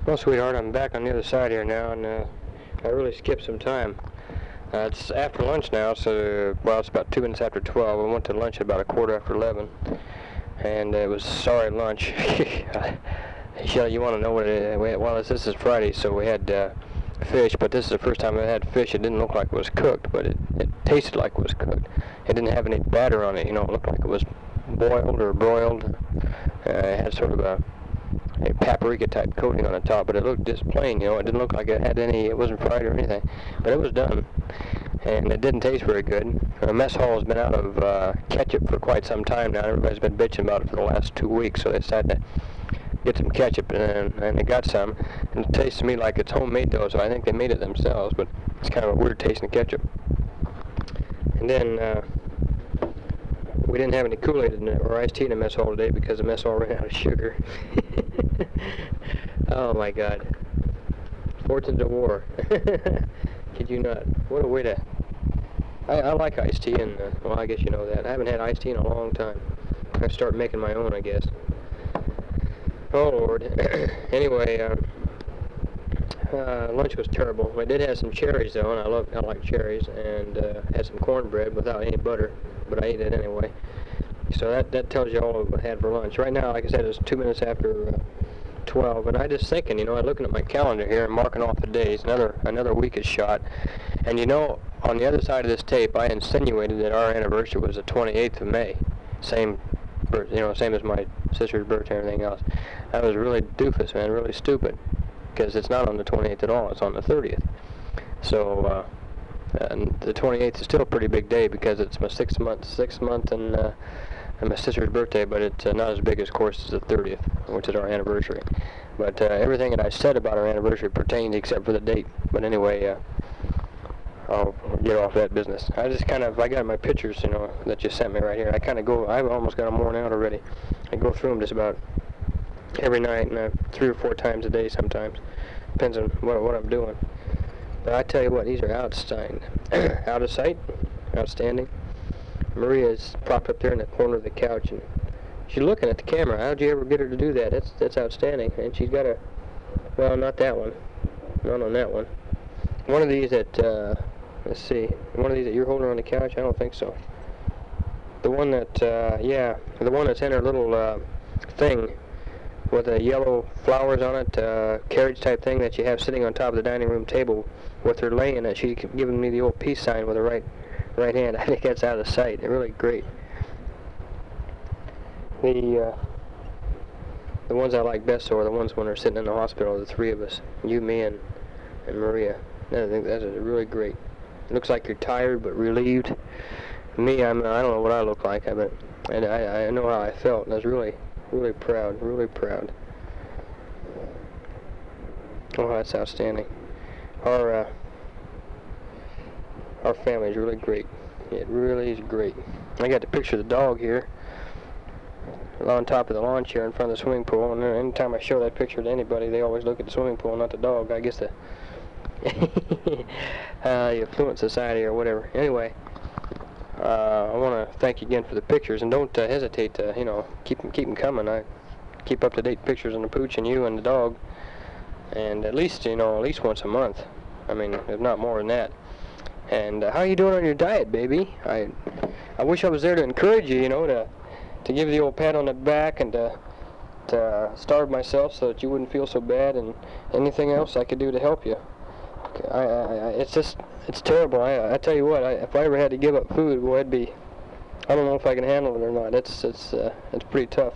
Well, sweetheart, I'm back on the other side here now, and I really skipped some time. It's after lunch now, so, well, it's about 2 minutes after 12. I went to lunch at about a quarter after 11, and it was sorry lunch. Shelley, you want to know what it is? Well, this is Friday, so we had fish, but this is the first time I had fish. It didn't look like it was cooked, but it tasted like it was cooked. It didn't have any batter on it, you know. It looked like it was boiled or broiled. It had sort of a paprika type coating on the top, but it looked just plain, you know. It didn't look like it had any, it wasn't fried or anything, but it was done, and it didn't taste very good. The mess hall has been out of ketchup for quite some time now. Everybody's been bitching about it for the last 2 weeks, so they decided to get some ketchup, and they got some, and it tastes to me like it's homemade though, so I think they made it themselves, but it's kind of a weird tasting ketchup. And then we didn't have any Kool-Aid or iced tea in the mess hall today because the mess hall ran out of sugar. Oh my God. Fortunes of war. Kid you not. What a way to... I like iced tea, and well, I guess you know that. I haven't had iced tea in a long time. I have to start making my own, I guess. Oh Lord. Anyway, lunch was terrible. I did have some cherries though, and I like cherries, and had some cornbread without any butter, but I ate it anyway. So that tells you all I had for lunch. Right now, like I said, it's 2 minutes after 12, and I just thinking, you know, I'm looking at my calendar here and marking off the days. Another week is shot, and you know, on the other side of this tape, I insinuated that our anniversary was the 28th of May, same as my sister's birthday and everything else. I was really doofus, man, really stupid, because it's not on the 28th at all. It's on the 30th. So and the 28th is still a pretty big day because it's my sixth month, and my sister's birthday, but it's not as big, of course, as the 30th, which is our anniversary. But everything that I said about our anniversary pertained except for the date. But anyway, I'll get off that business. I got my pictures, you know, that you sent me right here. I've almost got them worn out already. I go through them just about every night, and 3 or 4 times a day sometimes. Depends on what I'm doing. But I tell you what, these are outstanding. Out of sight, outstanding. Maria's propped up there in the corner of the couch, and she's looking at the camera. How'd you ever get her to do that? That's outstanding. And she's got well, not that one. Not on that one. One of these that, let's see, one of these that you're holding on the couch? I don't think so. The one that, the one that's in her little thing with the yellow flowers on it, carriage type thing that you have sitting on top of the dining room table with her laying it. She's giving me the old peace sign with her right hand. I think that's out of sight. They're really great. The ones I like best are the ones when they're sitting in the hospital, the 3 of us, you, me, and Maria. I think that's really great. It looks like you're tired but relieved. Me, I don't know what I look like, but I know how I felt, and I was really proud, really proud. Oh, that's outstanding. Our family is really great. It really is great. I got the picture of the dog here on top of the lawn chair in front of the swimming pool, and anytime I show that picture to anybody, they always look at the swimming pool, not the dog. I guess the affluent society or whatever. Anyway, I want to thank you again for the pictures, and don't hesitate to, you know, keep them coming. I keep up-to-date pictures on the pooch and you and the dog, and at least once a month. I mean, if not more than that. And how are you doing on your diet, baby? I wish I was there to encourage you, you know, to give you the old pat on the back and to starve myself so that you wouldn't feel so bad, and anything else I could do to help you. It's terrible. I tell you what, if I ever had to give up food, boy, I don't know if I can handle it or not. It's pretty tough.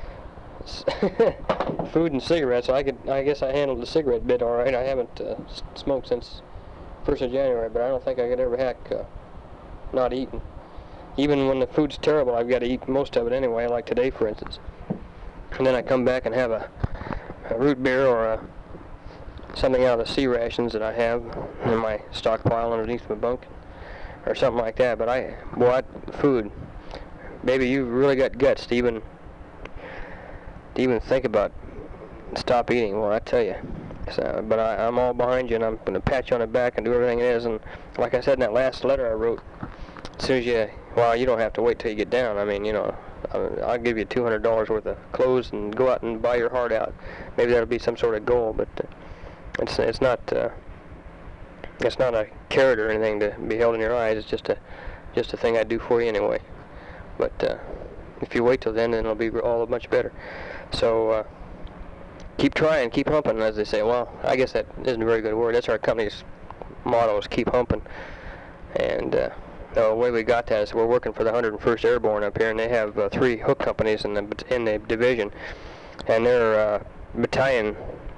Food and cigarettes. I guess I handled the cigarette bit all right. I haven't smoked since 1st of January, but I don't think I could ever hack not eating. Even when the food's terrible, I've got to eat most of it anyway, like today, for instance. And then I come back and have a root beer or something out of the sea rations that I have in my stockpile underneath my bunk, or something like that. But food, baby, you've really got guts to even think about stop eating. Well, I tell you. So, but I'm all behind you, and I'm going to pat you on the back and do everything it is. And like I said in that last letter I wrote, as soon as you don't have to wait till you get down. I mean, you know, I'll give you $200 worth of clothes and go out and buy your heart out. Maybe that'll be some sort of goal, but it's not a carrot or anything to be held in your eyes. It's just a thing I do for you anyway. But if you wait till then it'll be all much better. So keep trying, keep humping, as they say. Well, I guess that isn't a very good word. That's our company's motto, is keep humping. And the way we got that is we're working for the 101st Airborne up here, and they have 3 hook companies in the division, and their battalion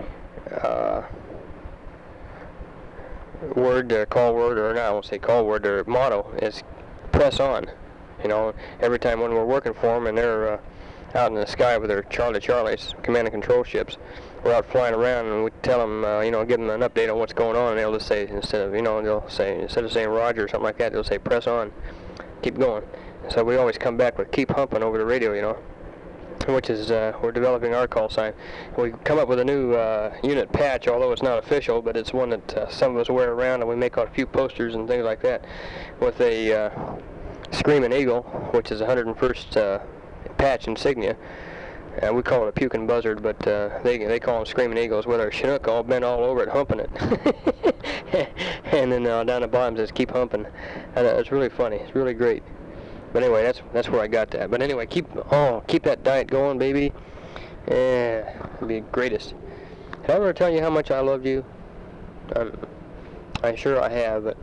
call word, or no, I won't say call word, their motto is press on. You know, every time when we're working for them and they're out in the sky with their Charlies, command and control ships, we're out flying around, and we tell them, give them an update on what's going on, and they'll just say, instead of saying Roger or something like that, they'll say press on, keep going. So we always come back with keep humping over the radio, which is, we're developing our call sign. We come up with a new unit patch, although it's not official, but it's one that some of us wear around, and we make a few posters and things like that, with a Screaming Eagle, which is 101st patch insignia. We call it a puking buzzard, but they call them Screaming Eagles, with our Chinook all bent all over it, humping it. And then down the bottom says keep humping. It's really funny. It's really great. But anyway, that's where I got that. But anyway, keep that diet going, baby. Yeah, it'll be greatest. Did I ever tell you how much I loved you? I'm sure I have, but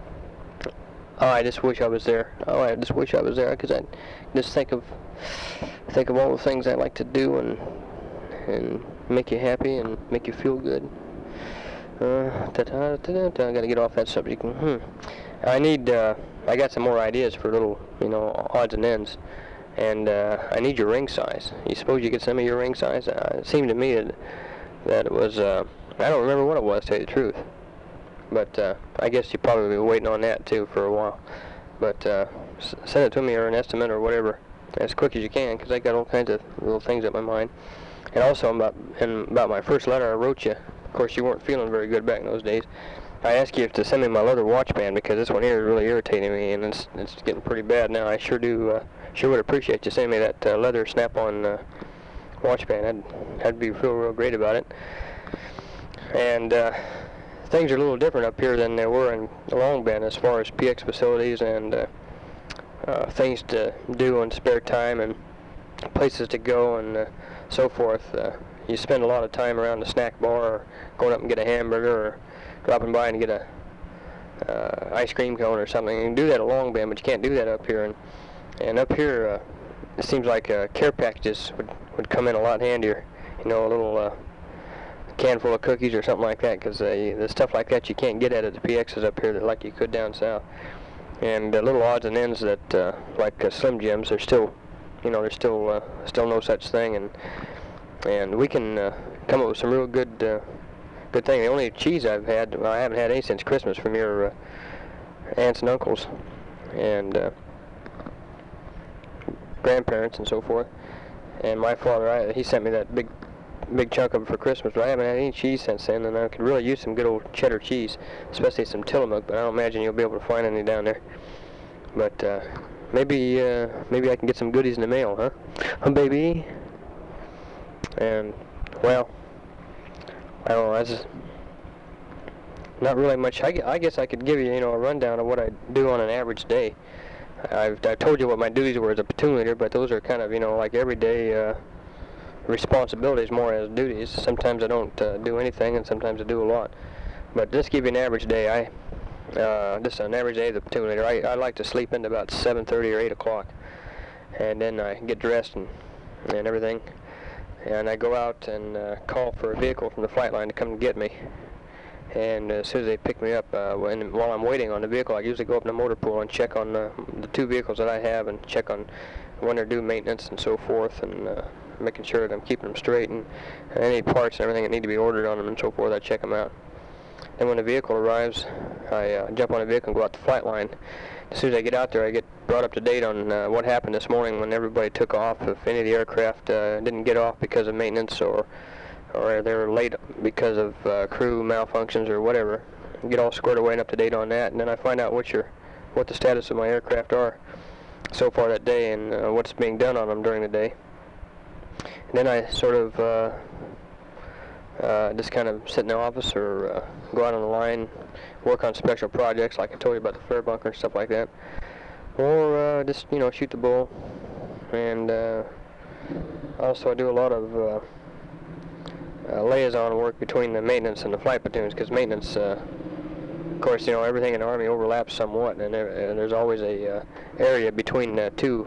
I just wish I was there. I just wish I was there, because I just think of all the things I like to do and make you happy and make you feel good. I gotta get off that subject. I got some more ideas for little, odds and ends, and I need your ring size. You suppose you could send me your ring size? It seemed to me that it was, I don't remember what it was, to tell you the truth. But I guess you probably be waiting on that too for a while. But send it to me, or an estimate or whatever, as quick as you can, because I got all kinds of little things in my mind. And also about my first letter I wrote you. Of course, you weren't feeling very good back in those days. I asked you to send me my leather watch band, because this one here is really irritating me, and it's getting pretty bad now. I sure would appreciate you sending me that leather snap-on watch band. I'd feel real great about it. And things are a little different up here than they were in the Long Bend, as far as PX facilities and things to do in spare time and places to go and so forth. You spend a lot of time around the snack bar, or going up and get a hamburger, or dropping by and get a ice cream cone or something. You can do that at Long Bend, but you can't do that up here. And up here, it seems like care packages would come in a lot handier. A little can full of cookies or something like that, because the stuff like that you can't get at the PXs up here like you could down south. And little odds and ends that like Slim Jims, there's still no such thing, and we can come up with some real good thing. The only cheese I've had, I haven't had any since Christmas, from your aunts and uncles and grandparents and so forth. And my father, he sent me that big chunk of it for Christmas, but I haven't had any cheese since then, and I could really use some good old cheddar cheese, especially some Tillamook, but I don't imagine you'll be able to find any down there. But maybe I can get some goodies in the mail, huh, baby? And, well, I don't know, that's not really much. I guess I could give you, a rundown of what I do on an average day. I told you what my duties were as a platoon leader, but those are kind of, like everyday responsibilities more as duties. Sometimes I don't do anything, and sometimes I do a lot. But just give you an average day. Just an average day as a platoon leader. I like to sleep into about 7:30 or 8 o'clock, and then I get dressed and everything, and I go out and call for a vehicle from the flight line to come and get me. And as soon as they pick me up, while I'm waiting on the vehicle, I usually go up in the motor pool and check on the 2 vehicles that I have, and check on when they're due maintenance and so forth, and making sure that I'm keeping them straight, and any parts and everything that need to be ordered on them and so forth, I check them out. Then when the vehicle arrives, I jump on the vehicle and go out the flight line. As soon as I get out there, I get brought up to date on what happened this morning when everybody took off. If any of the aircraft didn't get off because of maintenance, or they were late because of crew malfunctions or whatever, get all squared away and up to date on that. And then I find out what the status of my aircraft are. so far that day and what's being done on them during the day. And then I sort of just kind of sit in the office or go out on the line, work on special projects like I told you about the flare bunker and stuff like that, or just shoot the bull. And also I do a lot of liaison work between the maintenance and the flight platoons, because maintenance, of course, everything in the Army overlaps somewhat, and there's always a area between two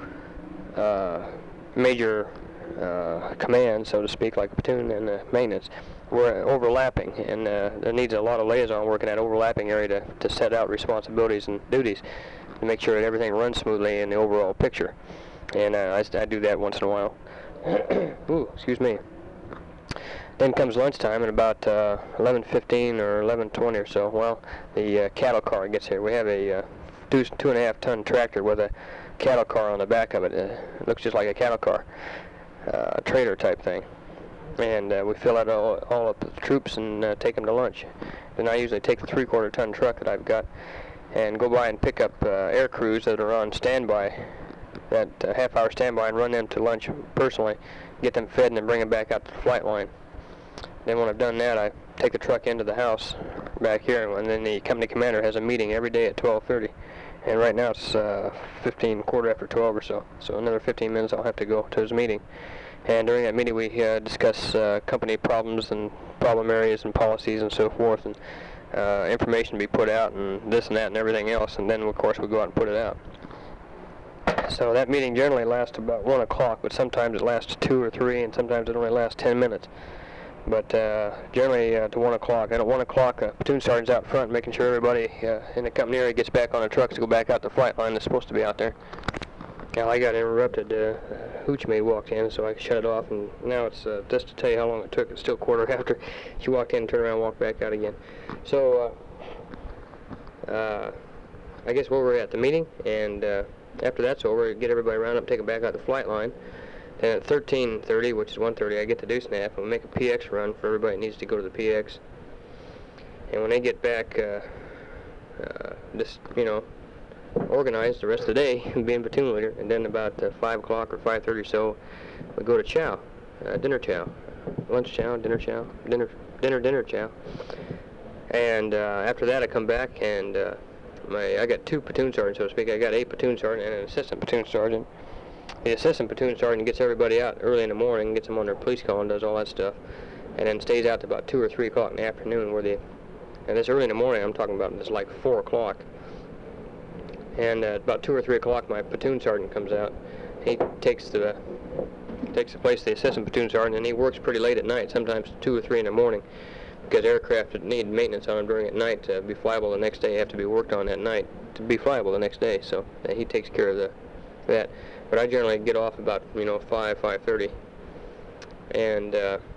major commands, so to speak, like a platoon and maintenance. We're overlapping, and there needs a lot of liaison work in that overlapping area to set out responsibilities and duties to make sure that everything runs smoothly in the overall picture. And I do that once in a while. Ooh, excuse me. Then comes lunchtime, and about 11:15 or 11:20 or so, well, the cattle car gets here. We have a 2.5 ton tractor with a cattle car on the back of it. It looks just like a cattle car, trailer type thing. And we fill out all of the troops and take them to lunch. Then I usually take the 3/4 ton truck that I've got and go by and pick up air crews that are on standby, that half-hour standby, and run them to lunch personally, get them fed, and then bring them back out to the flight line. Then when I've done that, I take the truck into the house back here, and then the company commander has a meeting every day at 12:30. And right now it's quarter after 12 or so. So another 15 minutes I'll have to go to his meeting. And during that meeting we discuss company problems and problem areas and policies and so forth, and information be put out and this and that and everything else. And then of course we go out and put it out. So that meeting generally lasts about 1 o'clock, but sometimes it lasts 2 or 3, and sometimes it only lasts 10 minutes. But generally to 1 o'clock. And at 1 o'clock, a platoon sergeant's out front making sure everybody in the company area gets back on the trucks to go back out the flight line that's supposed to be out there. Now I got interrupted. Hooch maid walked in, so I shut it off, and now it's just to tell you how long it took. It's still quarter after. She walked in, turned around, and walked back out again. So I guess where we're at the meeting, and after that's over, get everybody round up, take them back out the flight line. Then at 13:30, which is 1:30, I get the deuce nap, and we make a PX run for everybody that needs to go to the PX. And when they get back, just, organize the rest of the day, being platoon leader. And then about 5 o'clock or 5:30 or so, we go to chow, dinner chow, lunch chow, dinner chow, dinner chow. And after that, I come back, and I got 2 platoon sergeants, so to speak. I got a platoon sergeant and an assistant platoon sergeant. The assistant platoon sergeant gets everybody out early in the morning, gets them on their police call and does all that stuff, and then stays out to about 2 or 3 o'clock in the afternoon, and this early in the morning I'm talking about, it's like 4 o'clock. And at about 2 or 3 o'clock my platoon sergeant comes out. He takes the place of the assistant platoon sergeant, and he works pretty late at night, sometimes 2 or 3 in the morning, because aircraft that need maintenance on them during at night to be flyable the next day have to be worked on that night to be flyable the next day. So he takes care of that. But I generally get off about 5:30, and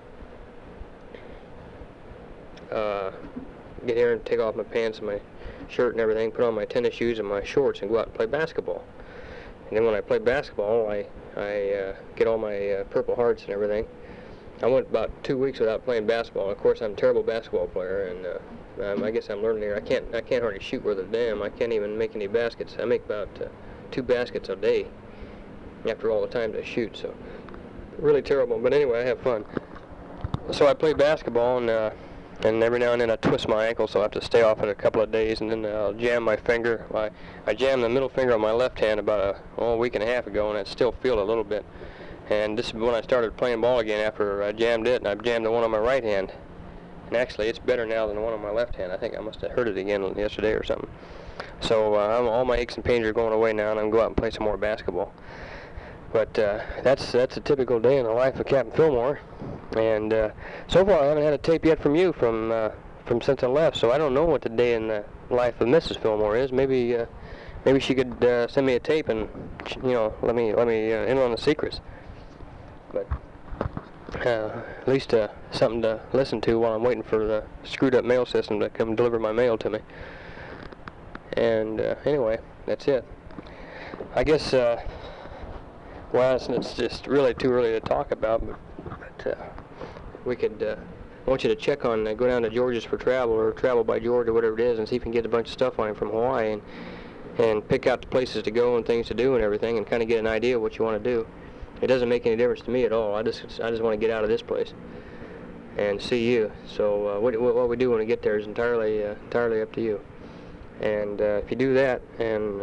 get here and take off my pants and my shirt and everything, put on my tennis shoes and my shorts, and go out and play basketball. And then when I play basketball, I get all my Purple Hearts and everything. I went about 2 weeks without playing basketball. Of course, I'm a terrible basketball player, and I guess I'm learning here. I can't hardly shoot worth a damn. I can't even make any baskets. I make about 2 baskets a day after all the times I shoot, so really terrible. But anyway, I have fun. So I play basketball, and every now and then I twist my ankle, so I have to stay off it a couple of days, and then I'll jam my finger. I jammed the middle finger on my left hand about a week and a half ago, and I still feel it a little bit. And this is when I started playing ball again after I jammed it, and I jammed the one on my right hand. And actually, it's better now than the one on my left hand. I think I must have hurt it again yesterday or something. So all my aches and pains are going away now, and I'm going to go out and play some more basketball. But that's a typical day in the life of Captain Fillmore. And so far, I haven't had a tape yet from you from since I left. So I don't know what the day in the life of Mrs. Fillmore is. Maybe she could send me a tape and let me in on the secrets. But at least something to listen to while I'm waiting for the screwed up mail system to come deliver my mail to me. And anyway, that's it. I guess. Well, it's just really too early to talk about, but we could, I want you to check on, go down to George's for Travel, or Travel by George, or whatever it is, and see if you can get a bunch of stuff on him from Hawaii, and pick out the places to go and things to do and everything, and kind of get an idea of what you want to do. It doesn't make any difference to me at all. I just want to get out of this place and see you. So what we do when we get there is entirely up to you. And if you do that, and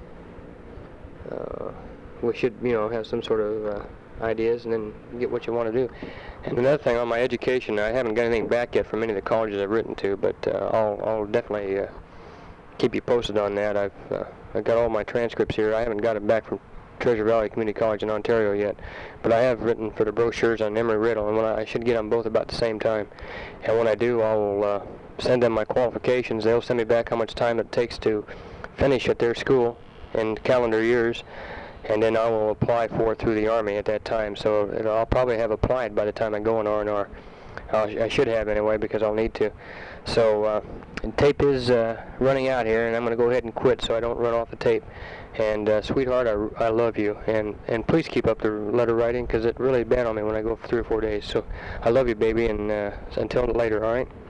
we should, have some sort of ideas, and then get what you want to do. And another thing on my education, I haven't got anything back yet from any of the colleges I've written to, but I'll definitely keep you posted on that. I've got all my transcripts here. I haven't got it back from Treasure Valley Community College in Ontario yet, but I have written for the brochures on Embry-Riddle, and I should get them both about the same time. And when I do, I'll send them my qualifications. They'll send me back how much time it takes to finish at their school in calendar years, and then I will apply for it through the Army at that time. So I'll probably have applied by the time I go in R&R. I should have anyway, because I'll need to. So tape is running out here, and I'm going to go ahead and quit so I don't run off the tape. And sweetheart, I love you, and please keep up the letter writing, because it really bad on me when I go for 3 or 4 days. So I love you, baby, and until later, all right?